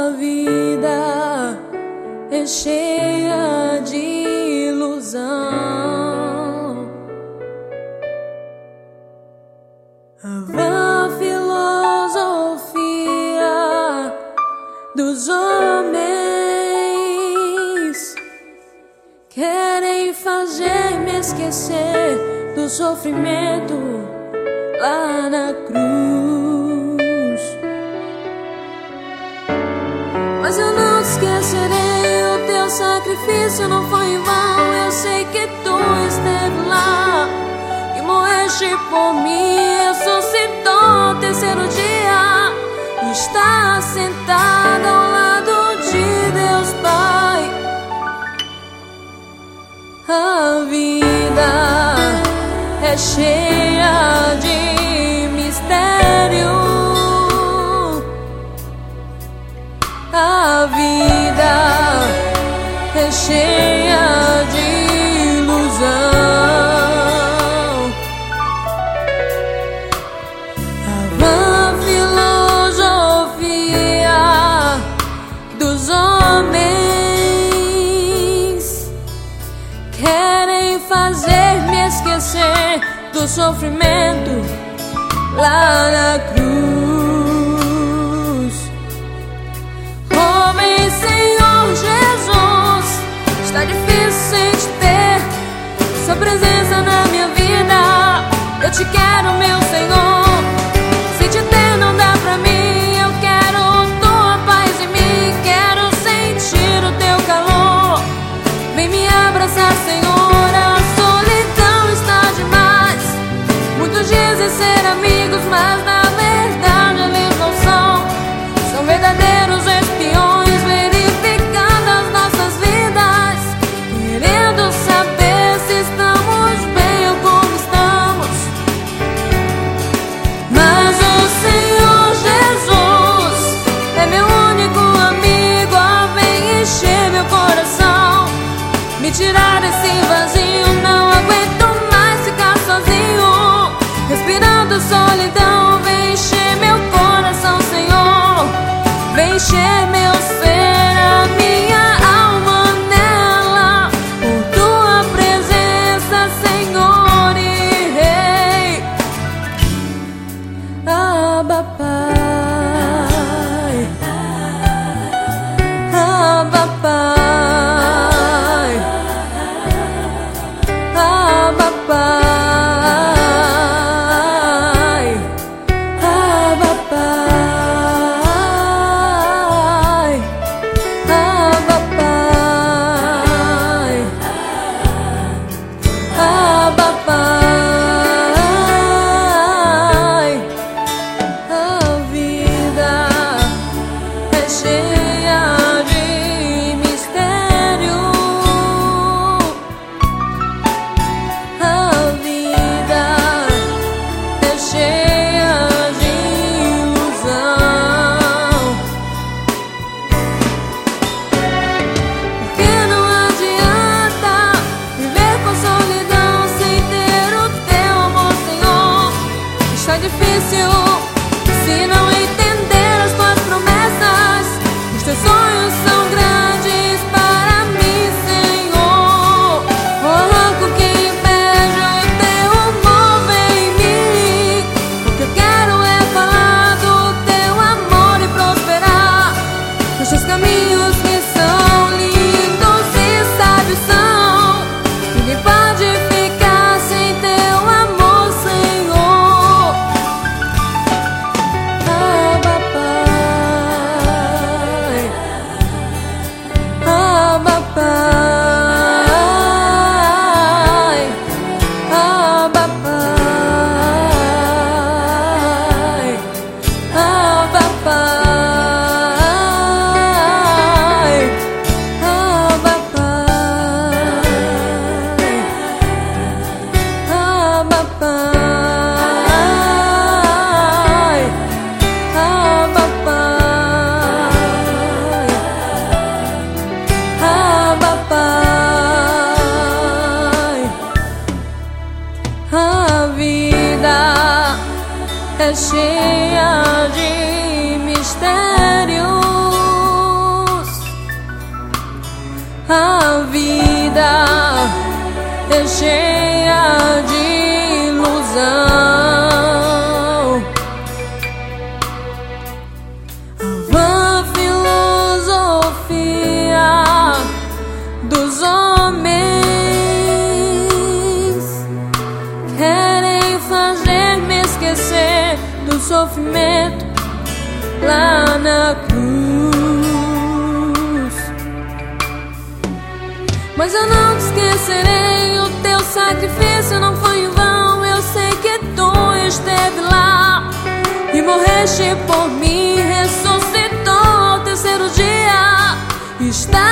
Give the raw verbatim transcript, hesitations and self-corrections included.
A vida é cheia de ilusão. A vã filosofia dos homens querem fazer-me esquecer do sofrimento lá na cruz. Mas eu não te esquecerei, o teu sacrifício não foi em vão. Eu sei que tu esteve lá e morreste por mim, ressuscitou ao terceiro dia e está sentado ao lado de Deus Pai. A vida é cheia de mistério. A vida é cheia de ilusão. A vã filosofia dos homens querem fazer-me esquecer do sofrimento lá na cruz. Está difícil sem te ter sua presença na minha vida. Eu te quero, meu Senhor. Se te ter não dá pra mim, eu quero tua paz em mim. Quero sentir o teu calor. Vem me abraçar, Senhor. A solidão está demais. Muitos dizem ser amigos, mas na verdade eles não são. São verdadeiros espiões, verificando as nossas vidas, querendo saber se estamos bem ou como estamos. Mas o Senhor Jesus é meu único amigo. Ó, vem encher meu coração, me tirar desse vazio. Não aguento mais ficar sozinho, respirando solidão. Vem encher meu coração, Senhor. Vem encher meu ser, a minha alma nela, por tua presença, Senhor e Rei. Abba, Pai. Abba, Pai. Abba, Pai. Abba, Pai. Abba, Pai. Abba, Pai. A vida é cheia de mistério. A vida é cheia de ilusão. Porque não adianta viver com solidão sem ter o teu amor, Senhor. Está difícil se não entender as tuas promessas. Os teus sonhos são grandes para mim, Senhor. O arranco que inveja e teu amor vem em mim. O que eu quero é falar do teu amor e prosperar nos teus caminhos que são lindos e sábios são. Ninguém pode ficar sem teu amor, Senhor. Abba, Pai. Abba, Pai. Abba, Pai. Abba, Pai. Abba, Pai. Abba, Pai. Abba, Pai. Abba, Pai. A vida é cheia de mistério. cheia de ilusão. A vã filosofia dos homens querem fazer-me esquecer do sofrimento lá na cruz. Mas eu não te esquecerei, o teu sacrifício não foi em vão. Eu sei que tu esteve lá e morreste por mim, ressuscitou ao terceiro dia. Está